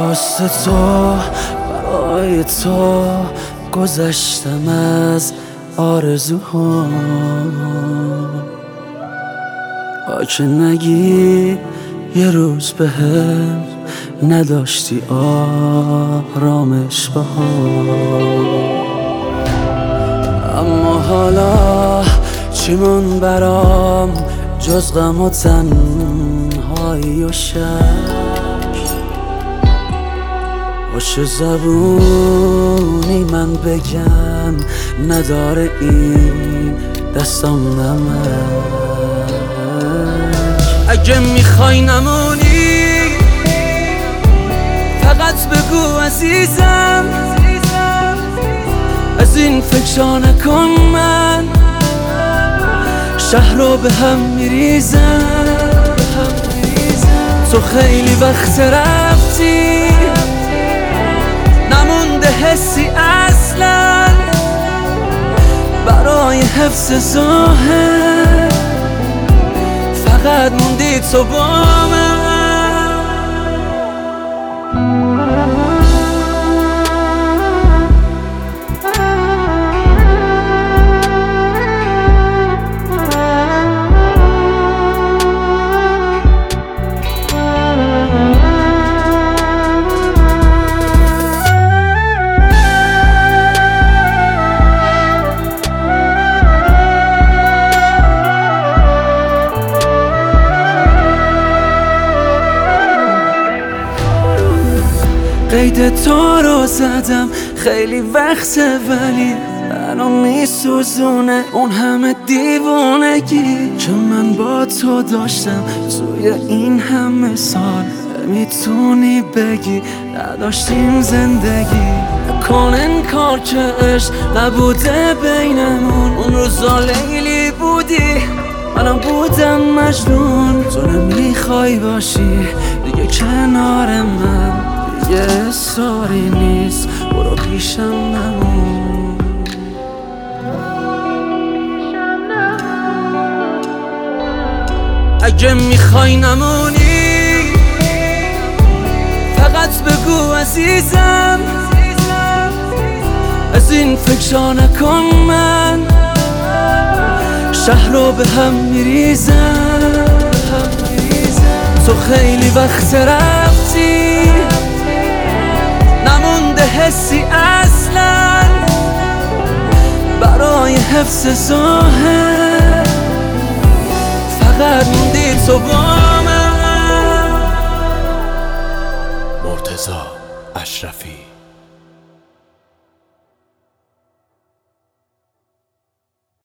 واسه تو، برای تو گذشتم از آرزوها. که نگی یه روز بهم نداشتی آرامش بها. اما حالا چیمون برام جز غم و تنهایی و شک؟ باشه زبونی من بگم نداره این دستم نمک. اگه میخوای نمونی فقط بگو عزیزم، از این فکرها نکن، من شهر رو به هم میریزم. تو خیلی وقت رفتی، نمونده حسی اصلا برای حفظ ظاهر، فقط موندی تو با من. قید تو رو زدم خیلی وقته، ولی منو میسوزونه اون همه دیوونگی که من با تو داشتم توی این همه سال. میتونی بگی نداشتیم زندگی، نکن انکار که عشق نبوده بینمون. اون روزا لیلی بودی منم بودم مجنون. تو نمیخوای باشی دیگه کنار من، یه اصراری نیست برو پیشم نمون. اگه میخوای نمونی فقط بگو عزیزم، از این فکرها نکن، من شهر رو به هم میریزم. تو خیلی وقت رفتی، نمونده حسی اصلا برای حفظ ظاهر، فقط موندی تو با من. مرتضی اشرفی.